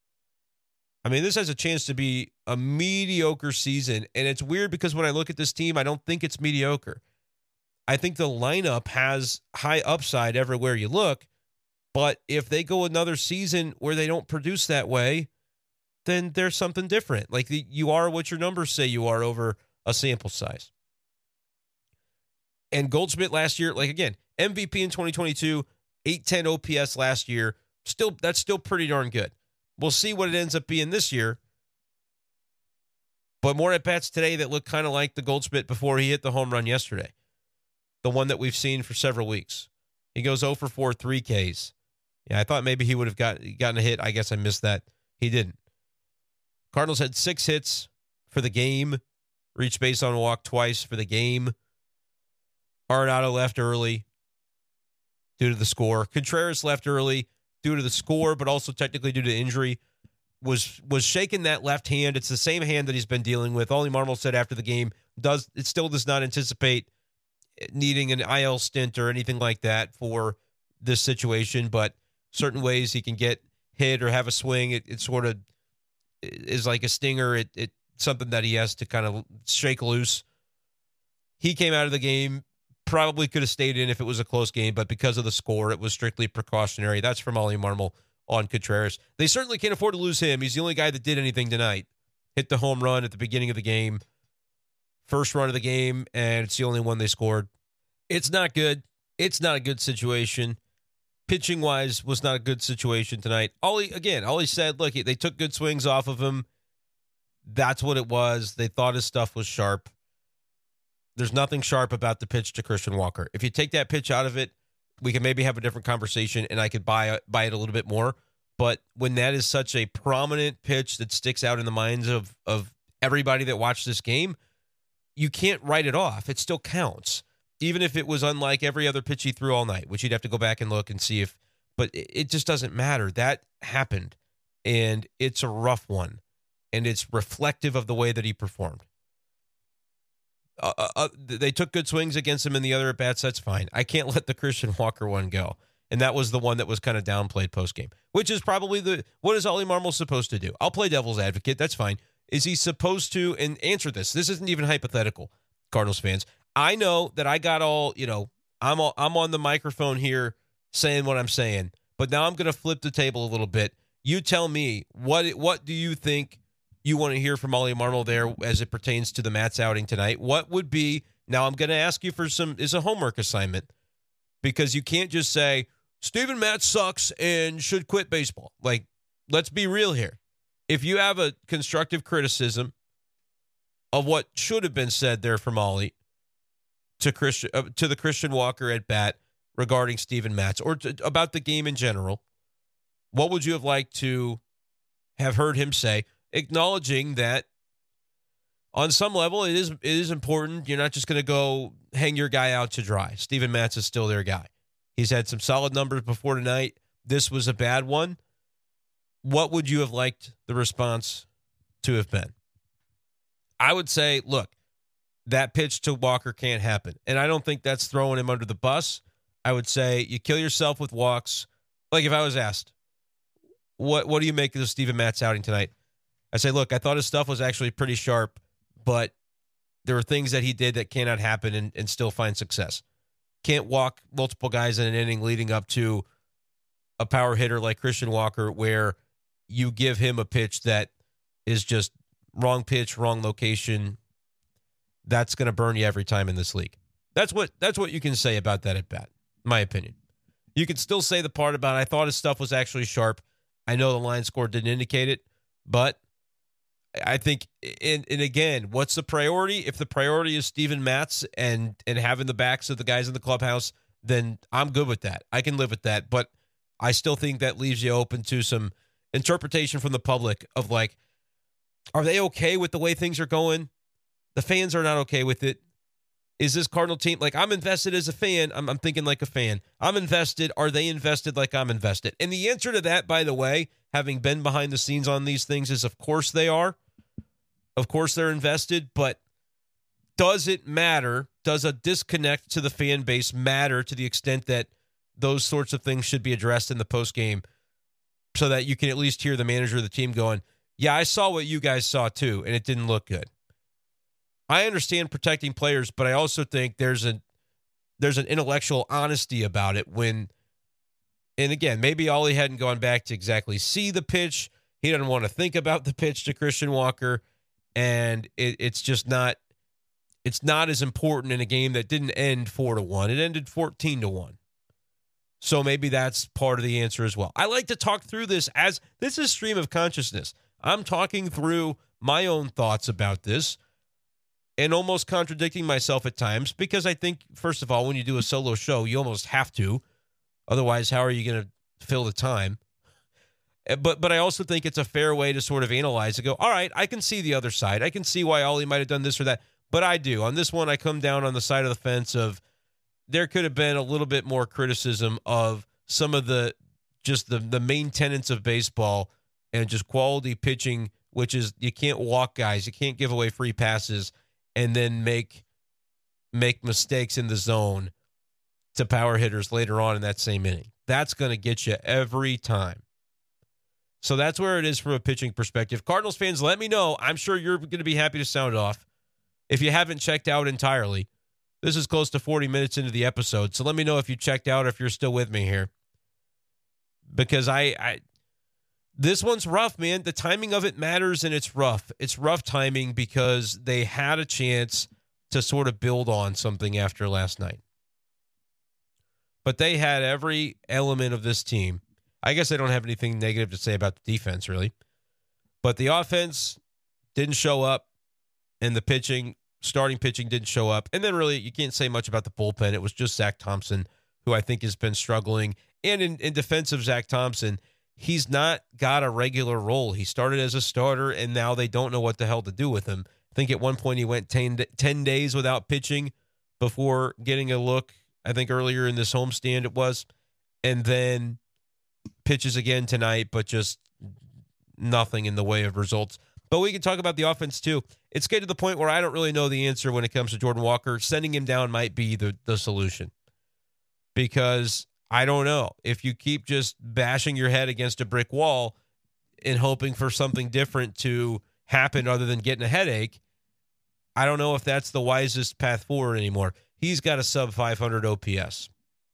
S6: I mean, this has a chance to be a mediocre season, and it's weird because when I look at this team, I don't think it's mediocre. I think the lineup has high upside everywhere you look, but if they go another season where they don't produce that way, then there's something different. Like you are what your numbers say you are over a sample size. And Goldschmidt last year, MVP in 2022, 810 OPS last year, that's still pretty darn good. We'll see what it ends up being this year. But more at-bats today that look kind of like the Goldschmidt before he hit the home run yesterday. The one that we've seen for several weeks. He goes 0 for 4, 3 Ks. Yeah, I thought maybe he would have gotten a hit. I guess I missed that. He didn't. Cardinals had 6 hits for the game. Reached base on a walk twice for the game. Arenado left early due to the score. Contreras left early due to the score, but also technically due to injury. Was shaking that left hand. It's the same hand that he's been dealing with. Ollie Marmol said after the game, it still does not anticipate needing an IL stint or anything like that for this situation, but certain ways he can get hit or have a swing. It sort of is like a stinger. It's something that he has to kind of shake loose. He came out of the game, probably could have stayed in if it was a close game, but because of the score, it was strictly precautionary. That's from Ollie Marmol on Contreras. They certainly can't afford to lose him. He's the only guy that did anything tonight. Hit the home run at the beginning of the game. First run of the game, and it's the only one they scored. It's not good. It's not a good situation. pitching-wise, was not a good situation tonight. All he said, look, they took good swings off of him. That's what it was. They thought his stuff was sharp. There's nothing sharp about the pitch to Christian Walker. If you take that pitch out of it, we can maybe have a different conversation, and I could buy it a little bit more. But when that is such a prominent pitch that sticks out in the minds of everybody that watched this game, you can't write it off. It still counts, even if it was unlike every other pitch he threw all night, which you'd have to go back and look and see if. But it just doesn't matter. That happened, and it's a rough one, and it's reflective of the way that he performed. They took good swings against him in the other at-bats. That's fine. I can't let the Christian Walker one go. And that was the one that was kind of downplayed post-game, which is probably what is Ollie Marmol supposed to do? I'll play devil's advocate. That's fine. Is he supposed to, and answer this. This isn't even hypothetical, Cardinals fans. I know that I got I'm on the microphone here saying what I'm saying, but now I'm going to flip the table a little bit. You tell me, what do you think you want to hear from Ollie Marmol there as it pertains to the Mats outing tonight? What would be, now I'm going to ask you for is a homework assignment, because you can't just say, Steven Matz sucks and should quit baseball. Like, let's be real here. If you have a constructive criticism of what should have been said there from Ollie to the Christian Walker at bat regarding Steven Matz, or about the game in general, what would you have liked to have heard him say, acknowledging that on some level it is important. You're not just going to go hang your guy out to dry. Steven Matz is still their guy. He's had some solid numbers before tonight. This was a bad one. What would you have liked the response to have been? I would say, look, that pitch to Walker can't happen. And I don't think that's throwing him under the bus. I would say you kill yourself with walks. Like if I was asked, what do you make of the Steven Matz outing tonight? I say, look, I thought his stuff was actually pretty sharp, but there are things that he did that cannot happen and still find success. Can't walk multiple guys in an inning leading up to a power hitter like Christian Walker, where you give him a pitch that is just wrong pitch, wrong location. That's going to burn you every time in this league. That's what you can say about that at bat, in my opinion. You can still say the part about I thought his stuff was actually sharp. I know the line score didn't indicate it, but I think, and again, what's the priority? If the priority is Steven Matz and having the backs of the guys in the clubhouse, then I'm good with that. I can live with that. But I still think that leaves you open to some interpretation from the public of like, are they okay with the way things are going? The fans are not okay with it. Is this Cardinal team, like I'm invested as a fan, I'm thinking like a fan. I'm invested. Are they invested like I'm invested? And the answer to that, by the way, having been behind the scenes on these things, is of course they are. Of course they're invested, but does it matter? Does a disconnect to the fan base matter to the extent that those sorts of things should be addressed in the postgame so that you can at least hear the manager of the team going, yeah, I saw what you guys saw too, and it didn't look good. I understand protecting players, but I also think there's an intellectual honesty about it when, and again, maybe Ollie hadn't gone back to exactly see the pitch. He doesn't want to think about the pitch to Christian Walker. And it's just not, it's not as important in a game that didn't end 4-1. It ended 14-1. So maybe that's part of the answer as well. I like to talk through this as this is stream of consciousness. I'm talking through my own thoughts about this and almost contradicting myself at times, because I think, first of all, when you do a solo show, you almost have to. Otherwise, how are you going to fill the time? But I also think it's a fair way to sort of analyze and go, all right, I can see the other side. I can see why Ollie might have done this or that. But I do. On this one, I come down on the side of the fence of there could have been a little bit more criticism of some of the main tenets of baseball and just quality pitching, which is you can't walk guys. You can't give away free passes and then make mistakes in the zone to power hitters later on in that same inning. That's going to get you every time. So that's where it is from a pitching perspective. Cardinals fans, let me know. I'm sure you're going to be happy to sound off. If you haven't checked out entirely, this is close to 40 minutes into the episode. So let me know if you checked out, if you're still with me here. Because this one's rough, man. The timing of it matters, and it's rough. It's rough timing because they had a chance to sort of build on something after last night. but they had every element of this team. I guess I don't have anything negative to say about the defense, really. But the offense didn't show up, and the starting pitching didn't show up. And then really, you can't say much about the bullpen. It was just Zach Thompson, who I think has been struggling. And in defense of Zach Thompson, he's not got a regular role. He started as a starter, and now they don't know what the hell to do with him. I think at one point he went 10 days without pitching before getting a look, I think earlier in this homestand it was, and then pitches again tonight, but just nothing in the way of results. But we can talk about the offense too. It's getting to the point where I don't really know the answer when it comes to Jordan Walker. Sending him down might be the solution, because I don't know. If you keep just bashing your head against a brick wall and hoping for something different to happen other than getting a headache, I don't know if that's the wisest path forward anymore. He's got a sub 500 OPS.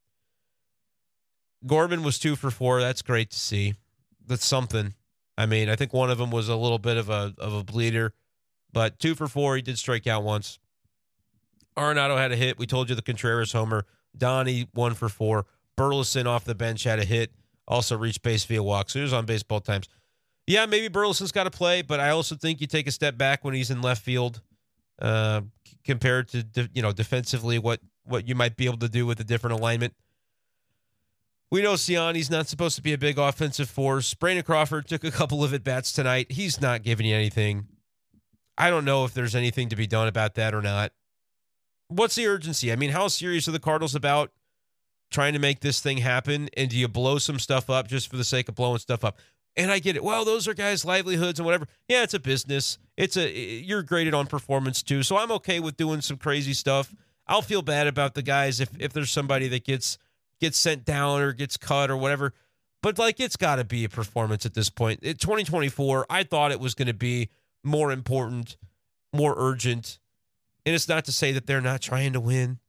S6: Gorman was 2 for 4. That's great to see. That's something. I mean, I think one of them was a little bit of a bleeder, but 2 for 4. He did strike out once. Arenado had a hit. We told you the Contreras homer. Donnie 1 for 4. Burleson off the bench had a hit. Also reached base via walk. So he was on base both times. Yeah, maybe Burleson's got to play, but I also think you take a step back when he's in left field compared to defensively what you might be able to do with a different alignment. We know Siani's not supposed to be a big offensive force. Brandon Crawford took a couple of at-bats tonight. He's not giving you anything. I don't know if there's anything to be done about that or not. What's the urgency? I mean, how serious are the Cardinals about trying to make this thing happen? And do you blow some stuff up just for the sake of blowing stuff up? And I get it. Well, those are guys' livelihoods and whatever. Yeah, it's a business. You're graded on performance too. So I'm okay with doing some crazy stuff. I'll feel bad about the guys if there's somebody that gets sent down or gets cut or whatever. But it's got to be a performance at this point. 2024, I thought it was going to be more important, more urgent. And it's not to say that they're not trying to win.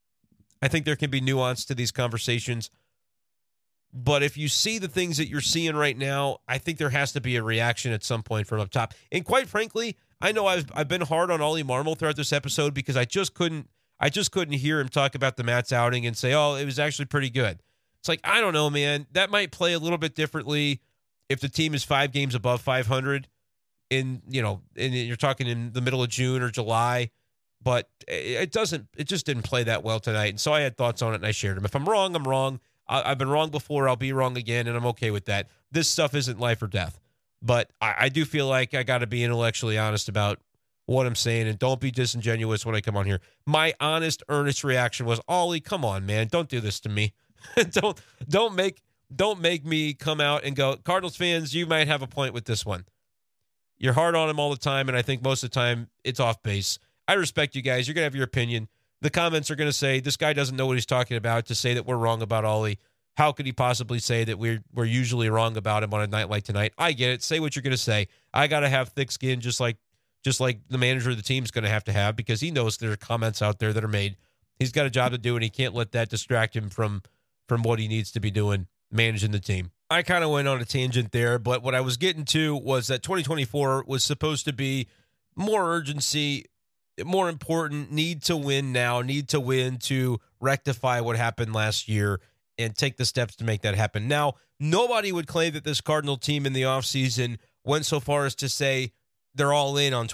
S6: I think there can be nuance to these conversations. But if you see the things that you're seeing right now, I think there has to be a reaction at some point from up top. And quite frankly, I know I've been hard on Ollie Marmol throughout this episode because I just couldn't hear him talk about the Mats outing and say, oh, it was actually pretty good. It's I don't know, man. That might play a little bit differently if the team is 5 games above 500 and you're talking in the middle of June or July. But it just didn't play that well tonight. And so I had thoughts on it and I shared them. If I'm wrong, I'm wrong. I've been wrong before. I'll be wrong again, and I'm okay with that. This stuff isn't life or death. But I do feel like I got to be intellectually honest about what I'm saying, and don't be disingenuous when I come on here. My honest, earnest reaction was, Ollie, come on, man. Don't do this to me. Don't make me come out and go, Cardinals fans, you might have a point with this one. You're hard on him all the time, and I think most of the time it's off base. I respect you guys. You're going to have your opinion. The comments are going to say, this guy doesn't know what he's talking about to say that we're wrong about Ollie. How could he possibly say that we're usually wrong about him on a night like tonight? I get it. Say what you're going to say. I got to have thick skin just like the manager of the team is going to have because he knows there are comments out there that are made. He's got a job to do, and he can't let that distract him from what he needs to be doing, managing the team. I kind of went on a tangent there, but what I was getting to was that 2024 was supposed to be more urgency, more important, need to win now, need to win to rectify what happened last year and take the steps to make that happen. Now, nobody would claim that this Cardinal team in the offseason went so far as to say they're all in on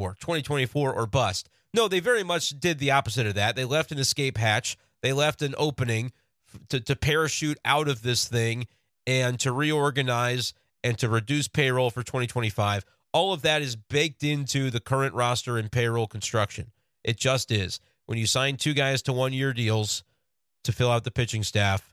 S6: 2024 or bust. No, they very much did the opposite of that. They left an escape hatch. They left an opening to parachute out of this thing and to reorganize and to reduce payroll for 2025. All of that is baked into the current roster and payroll construction. It just is. When you sign 2 guys to 1-year deals to fill out the pitching staff,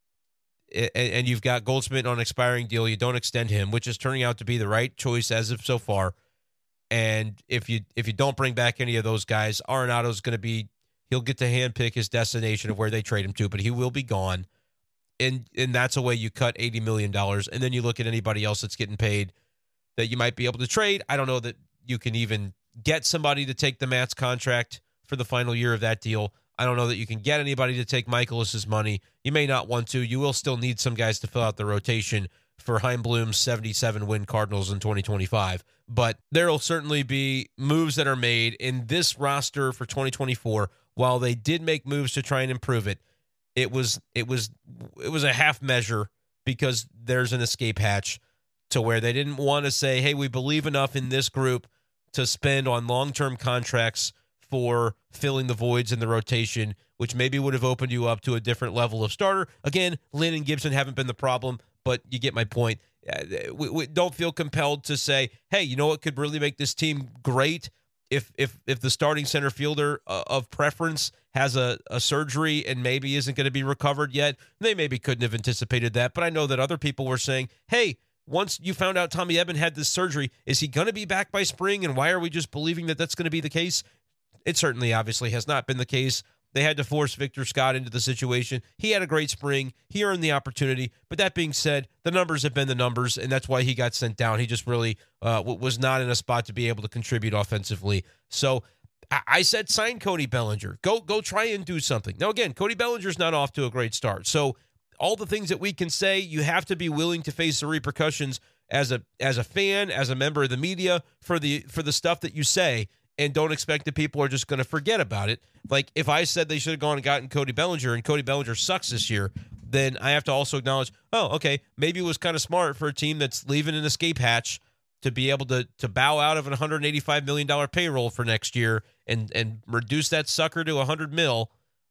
S6: and you've got Goldschmidt on an expiring deal, you don't extend him, which is turning out to be the right choice as of so far. And if you don't bring back any of those guys, Arenado's going to be, he'll get to handpick his destination of where they trade him to, but he will be gone. And that's a way you cut $80 million. And then you look at anybody else that's getting paid that you might be able to trade. I don't know that you can even get somebody to take the Mats contract for the final year of that deal. I don't know that you can get anybody to take Michaelis's money. You may not want to. You will still need some guys to fill out the rotation for Heimblum's 77-win Cardinals in 2025. But there will certainly be moves that are made in this roster for 2024. While they did make moves to try and improve it, it was a half measure because there's an escape hatch to where they didn't want to say, hey, we believe enough in this group to spend on long-term contracts for filling the voids in the rotation, which maybe would have opened you up to a different level of starter. Again, Lynn and Gibson haven't been the problem, but you get my point. We don't feel compelled to say, hey, you know what could really make this team great? If the starting center fielder of preference has a surgery and maybe isn't going to be recovered yet, they maybe couldn't have anticipated that. But I know that other people were saying, hey, once you found out Tommy Edman had this surgery, is he going to be back by spring? And why are we just believing that that's going to be the case? It certainly obviously has not been the case. They had to force Victor Scott into the situation. He had a great spring. He earned the opportunity. But that being said, the numbers have been the numbers, and that's why he got sent down. He just really was not in a spot to be able to contribute offensively. So I said sign Cody Bellinger. Go try and do something. Now, again, Cody Bellinger's not off to a great start. So all the things that we can say, you have to be willing to face the repercussions as a fan, as a member of the media, for the stuff that you say. And don't expect that people are just going to forget about it. Like, if I said they should have gone and gotten Cody Bellinger and Cody Bellinger sucks this year, then I have to also acknowledge, oh, okay, maybe it was kind of smart for a team that's leaving an escape hatch to be able to bow out of an $185 million payroll for next year and reduce that sucker to $100 million,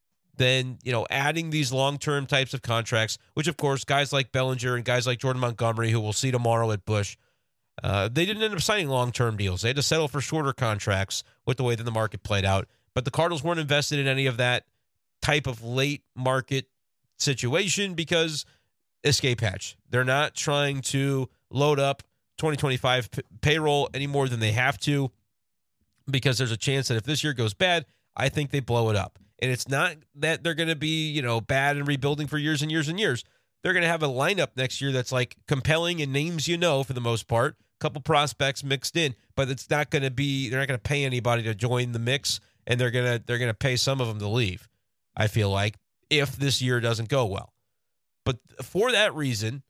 S6: then, adding these long-term types of contracts, which, of course, guys like Bellinger and guys like Jordan Montgomery, who we'll see tomorrow at Busch, they didn't end up signing long-term deals. They had to settle for shorter contracts with the way that the market played out. But the Cardinals weren't invested in any of that type of late market situation because escape hatch. They're not trying to load up 2025 payroll any more than they have to because there's a chance that if this year goes bad, I think they blow it up. And it's not that they're going to be, bad and rebuilding for years and years and years. They're going to have a lineup next year that's like compelling and names for the most part. Couple prospects mixed in, but it's not going to be. They're not going to pay anybody to join the mix, and they're gonna pay some of them to leave. I feel like if this year doesn't go well, but for that reason,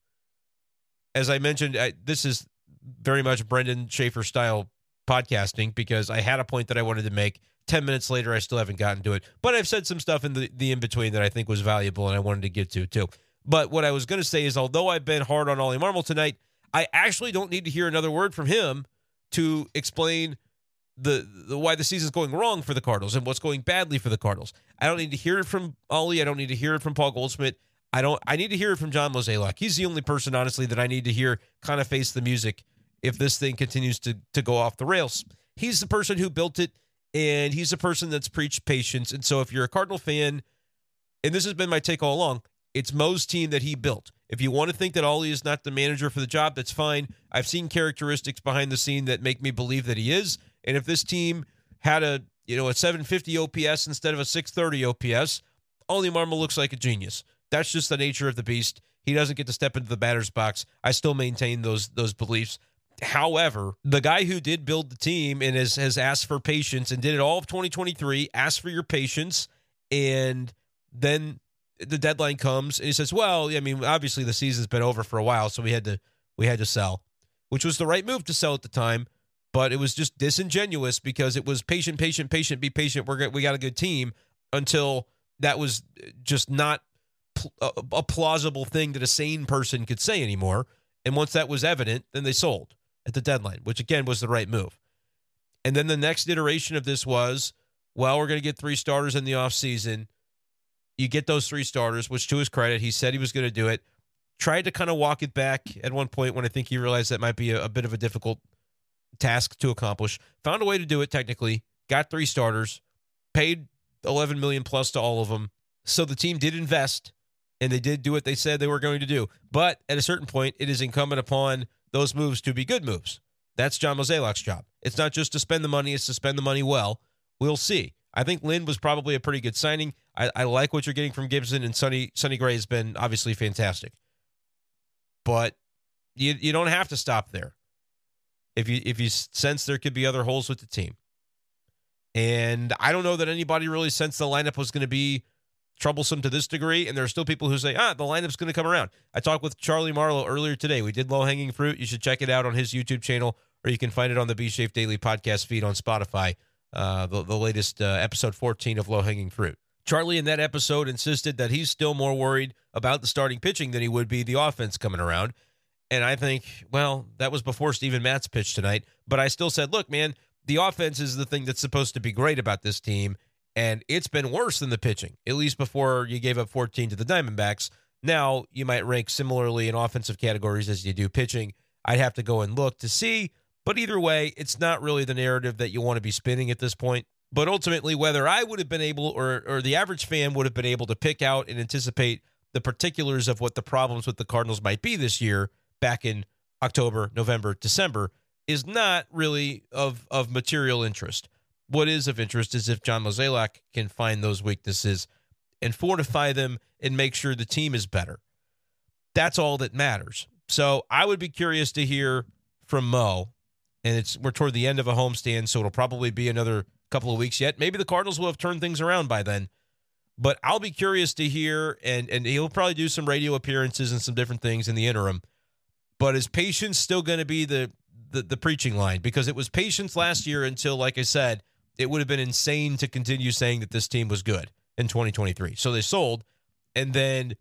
S6: as I mentioned, this is very much Brendan Schaefer style podcasting because I had a point that I wanted to make. 10 minutes later, I still haven't gotten to it, but I've said some stuff in the in between that I think was valuable and I wanted to get to too. But what I was going to say is, although I've been hard on Ollie Marmol tonight, I actually don't need to hear another word from him to explain the why the season's going wrong for the Cardinals and what's going badly for the Cardinals. I don't need to hear it from Ollie. I don't need to hear it from Paul Goldschmidt. I need to hear it from John Mozeliak. He's the only person, honestly, that I need to hear kind of face the music if this thing continues to go off the rails. He's the person who built it, and he's the person that's preached patience. And so if you're a Cardinal fan, and this has been my take all along, it's Mo's team that he built. If you want to think that Ollie is not the manager for the job, that's fine. I've seen characteristics behind the scene that make me believe that he is. And if this team had a 750 OPS instead of a 630 OPS, Ollie Marmol looks like a genius. That's just the nature of the beast. He doesn't get to step into the batter's box. I still maintain those beliefs. However, the guy who did build the team and has asked for patience and did it all of 2023, asked for your patience, and then the deadline comes and he says, well, I mean, obviously the season's been over for a while, so we had to sell, which was the right move to sell at the time, but it was just disingenuous because it was patient, be patient. We got a good team until that was just not a plausible thing that a sane person could say anymore. And once that was evident, then they sold at the deadline, which again was the right move. And then the next iteration of this was, well, we're going to get 3 starters in the offseason. You get those 3 starters, which to his credit, he said he was going to do it. Tried to kind of walk it back at one point when I think he realized that might be a bit of a difficult task to accomplish. Found a way to do it technically. Got 3 starters. Paid $11 million plus to all of them. So the team did invest, and they did do what they said they were going to do. But at a certain point, it is incumbent upon those moves to be good moves. That's John Mozeliak's job. It's not just to spend the money, it's to spend the money well. We'll see. I think Lynn was probably a pretty good signing. I like what you're getting from Gibson, and Sonny Gray has been obviously fantastic. But you don't have to stop there. If you sense there could be other holes with the team. And I don't know that anybody really sensed the lineup was going to be troublesome to this degree, and there are still people who say, the lineup's going to come around. I talked with Charlie Marlowe earlier today. We did Low-Hanging Fruit. You should check it out on his YouTube channel, or you can find it on the B-Shape Daily podcast feed on Spotify, the latest episode 14 of Low-Hanging Fruit. Charlie in that episode insisted that he's still more worried about the starting pitching than he would be the offense coming around. And I think, well, that was before Steven Matz pitched tonight. But I still said, look, man, the offense is the thing that's supposed to be great about this team. And it's been worse than the pitching, at least before you gave up 14 to the Diamondbacks. Now you might rank similarly in offensive categories as you do pitching. I'd have to go and look to see. But either way, it's not really the narrative that you want to be spinning at this point. But ultimately, whether I would have been able or the average fan would have been able to pick out and anticipate the particulars of what the problems with the Cardinals might be this year back in October, November, December is not really of material interest. What is of interest is if John Mozeliak can find those weaknesses and fortify them and make sure the team is better. That's all that matters. So I would be curious to hear from Mo, and we're toward the end of a homestand, so it'll probably be another couple of weeks yet. Maybe the Cardinals will have turned things around by then. But I'll be curious to hear, and he'll probably do some radio appearances and some different things in the interim. But is patience still going to be the preaching line? Because it was patience last year until, like I said, it would have been insane to continue saying that this team was good in 2023. So they sold, and then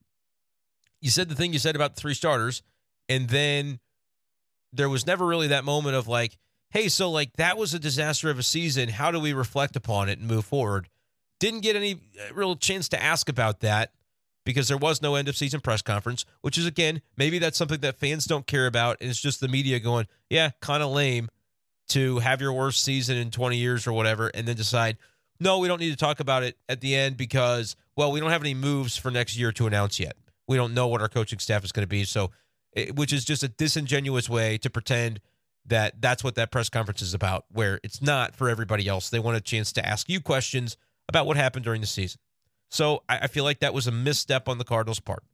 S6: you said the thing you said about the three starters, and then there was never really that moment of like, hey, so like that was a disaster of a season. How do we reflect upon it and move forward? Didn't get any real chance to ask about that because there was no end-of-season press conference, which is, again, maybe that's something that fans don't care about, and it's just the media going, yeah, kind of lame to have your worst season in 20 years or whatever, and then decide, no, we don't need to talk about it at the end because, well, we don't have any moves for next year to announce yet. We don't know what our coaching staff is going to be, which is just a disingenuous way to pretend that that's what that press conference is about, where it's not for everybody else. They want a chance to ask you questions about what happened during the season. So I feel like that was a misstep on the Cardinals' part.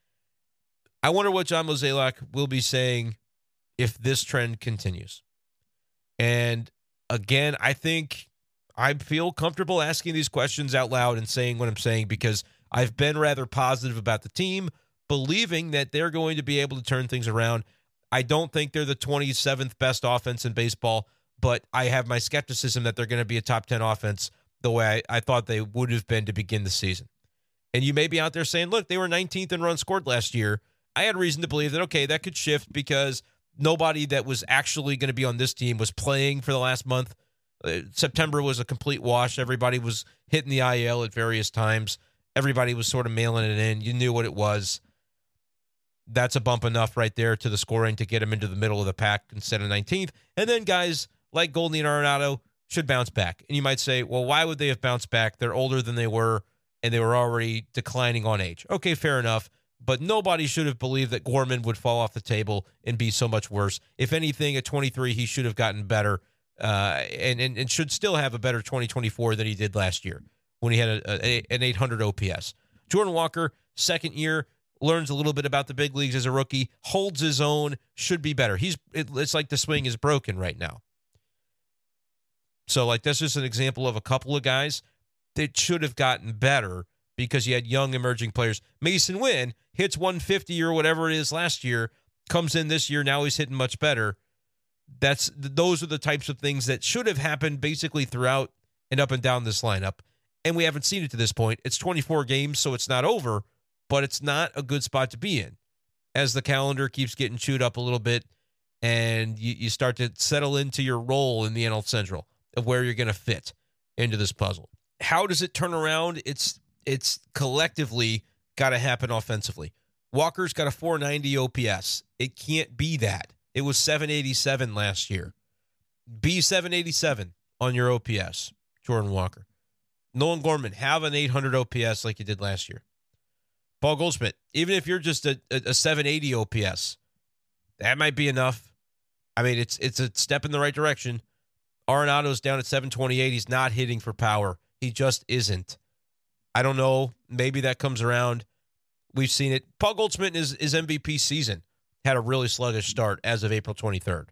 S6: I wonder what John Mozeliak will be saying if this trend continues. And again, I think I feel comfortable asking these questions out loud and saying what I'm saying because I've been rather positive about the team, believing that they're going to be able to turn things around. I don't think they're the 27th best offense in baseball, but I have my skepticism that they're going to be a top 10 offense the way I thought they would have been to begin the season. And you may be out there saying, look, they were 19th in runs scored last year. I had reason to believe that, okay, that could shift because nobody that was actually going to be on this team was playing for the last month. September was a complete wash. Everybody was hitting the IL at various times. Everybody was sort of mailing it in. You knew what it was. That's a bump enough right there to the scoring to get them into the middle of the pack instead of 19th. And then guys like Goldie and Arenado should bounce back. And you might say, well, why would they have bounced back? They're older than they were, and they were already declining on age. Okay, fair enough. But nobody should have believed that Gorman would fall off the table and be so much worse. If anything, at 23, he should have gotten better and should still have a better 2024 than he did last year when he had an 800 OPS. Jordan Walker, second year, learns a little bit about the big leagues as a rookie, holds his own, should be better. It's like the swing is broken right now. So, like, that's just an example of a couple of guys that should have gotten better because you had young emerging players. Mason Wynn hits 150 or whatever it is last year, comes in this year, now he's hitting much better. Those are the types of things that should have happened basically throughout and up and down this lineup. And we haven't seen it to this point. It's 24 games, so it's not over, but it's not a good spot to be in as the calendar keeps getting chewed up a little bit and you start to settle into your role in the NL Central of where you're going to fit into this puzzle. How does it turn around? It's collectively got to happen offensively. Walker's got a 490 OPS. It can't be that. It was 787 last year. Be 787 on your OPS, Jordan Walker. Nolan Gorman, have an 800 OPS like you did last year. Paul Goldschmidt, even if you're just a 780 OPS, that might be enough. I mean, it's a step in the right direction. Arenado's down at 728. He's not hitting for power. He just isn't. I don't know. Maybe that comes around. We've seen it. Paul Goldschmidt is MVP season had a really sluggish start as of April 23rd.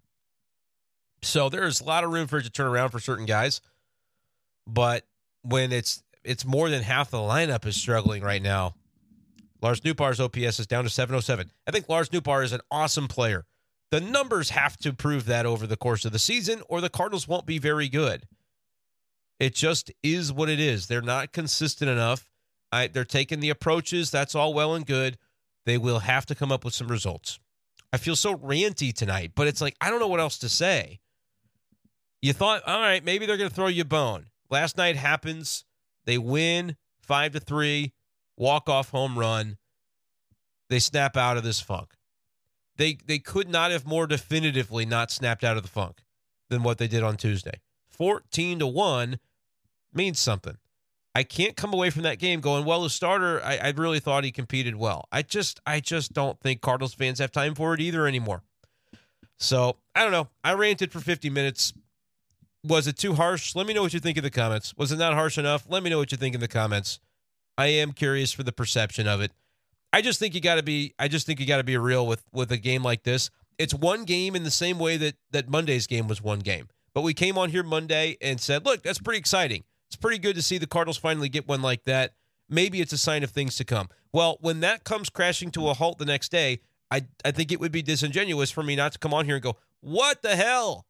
S6: So there's a lot of room for it to turn around for certain guys. But when it's more than half the lineup is struggling right now, Lars Nootbaar's OPS is down to 707. I think Lars Nootbaar is an awesome player. The numbers have to prove that over the course of the season, or the Cardinals won't be very good. It just is what it is. They're not consistent enough, They're taking the approaches. That's all well and good. They will have to come up with some results. I feel so ranty tonight, but it's like, I don't know what else to say. You thought, all right, maybe they're going to throw you a bone. Last night happens. They win 5-3, walk-off home run. They snap out of this funk. They could not have more definitively not snapped out of the funk than what they did on Tuesday. 14-1 means something. I can't come away from that game going, well, the starter, I really thought he competed well. I just don't think Cardinals fans have time for it either anymore. So, I don't know. I ranted for 50 minutes. Was it too harsh? Let me know what you think in the comments. Was it not harsh enough? Let me know what you think in the comments. I am curious for the perception of it. I just think you got to be real with a game like this. It's one game in the same way that Monday's game was one game. But we came on here Monday and said, look, that's pretty exciting. It's pretty good to see the Cardinals finally get one like that. Maybe it's a sign of things to come. Well, when that comes crashing to a halt the next day, I think it would be disingenuous for me not to come on here and go, what the hell?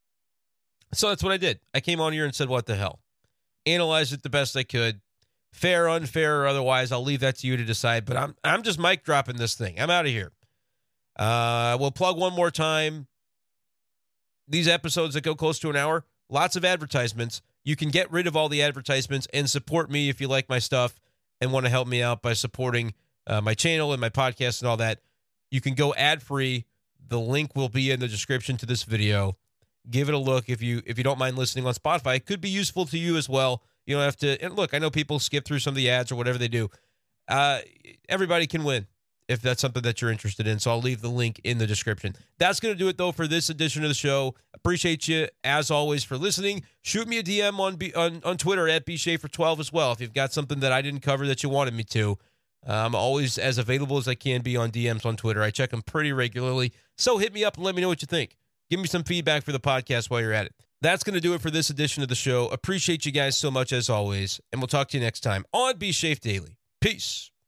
S6: So that's what I did. I came on here and said, what the hell? Analyzed it the best I could. Fair, unfair, or otherwise, I'll leave that to you to decide. But I'm just mic dropping this thing. I'm out of here. We'll plug one more time. These episodes that go close to an hour, lots of advertisements. You can get rid of all the advertisements and support me if you like my stuff and want to help me out by supporting my channel and my podcast and all that. You can go ad-free. The link will be in the description to this video. Give it a look if you don't mind listening on Spotify. It could be useful to you as well. You don't have to. And look, I know people skip through some of the ads or whatever they do. Everybody can win if that's something that you're interested in. So I'll leave the link in the description. That's going to do it, though, for this edition of the show. Appreciate you, as always, for listening. Shoot me a DM on Twitter at bschaefer12 as well if you've got something that I didn't cover that you wanted me to. I'm always as available as I can be on DMs on Twitter. I check them pretty regularly. So hit me up and let me know what you think. Give me some feedback for the podcast while you're at it. That's going to do it for this edition of the show. Appreciate you guys so much, as always, and we'll talk to you next time on Be Shafe Daily. Peace.